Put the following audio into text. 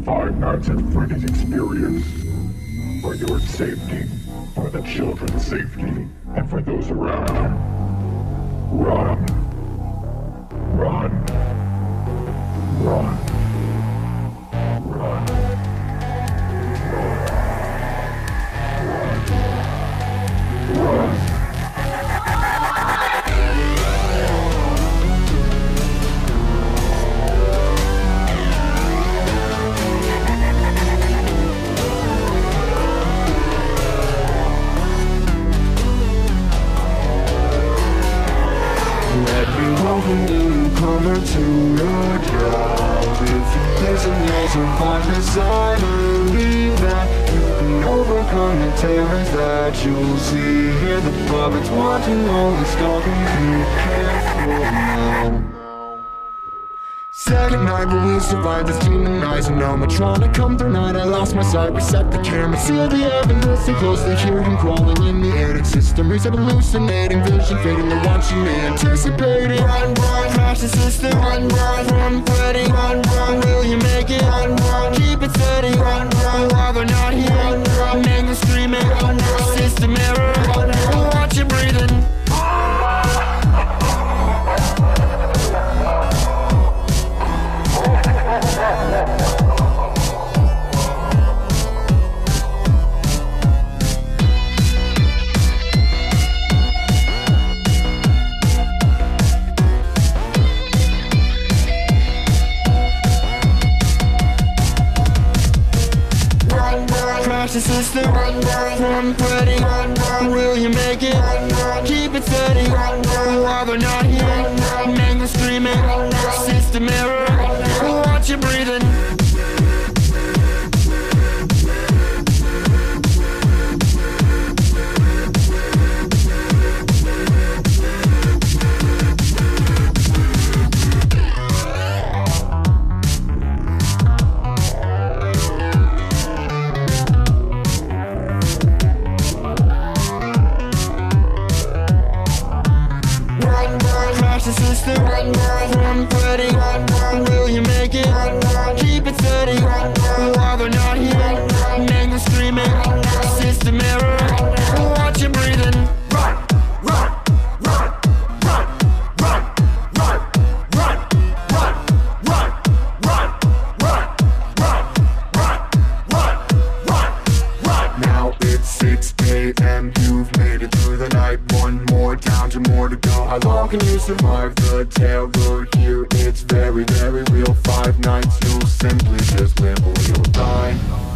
Five Nights at Freddy's experience. For your safety, for the children's safety, and for those around you. Run. Run. Run. Run. Run. Run. Welcome newcomer to your job. If you listen, you'll survive this. I believe that you can overcome the terrors that you'll see. Hear the puppets watching, always stalking. Be careful now. Second night, but we survived this demonizing animatronic. Come through night, I lost my sight. Reset the camera, seal the evidence. Listen closely, hear him crawling in the attic system. Reset hallucinating, vision fading. They're watching me, anticipating. Run, run, crash the system. Run, run, run, Freddy. Run, run, will you make it? Run, run, keep it steady. Run, run, while they're not here. Run, run, make them screaming. Run, run, system error. Run, run, watch you breathing. Crash the system, run, Freddy, run, will you make it? Run, keep it steady, run, while they're not here, make them screaming, system error, watch you breathing. Crash the system, run, Freddy, run, will you make it? Run, keep it steady, run, while they're not here, make them screaming, system error, watch you breathing. Run, run, run, run, run, run, run, run, run, run, run, run, run, run, run, run. Now it's 6 a.m. You've made it through the night. One more down, 2 more to go. How long can you survive the terror here? It's very, very real. 5 nights, you'll simply just live or you'll die.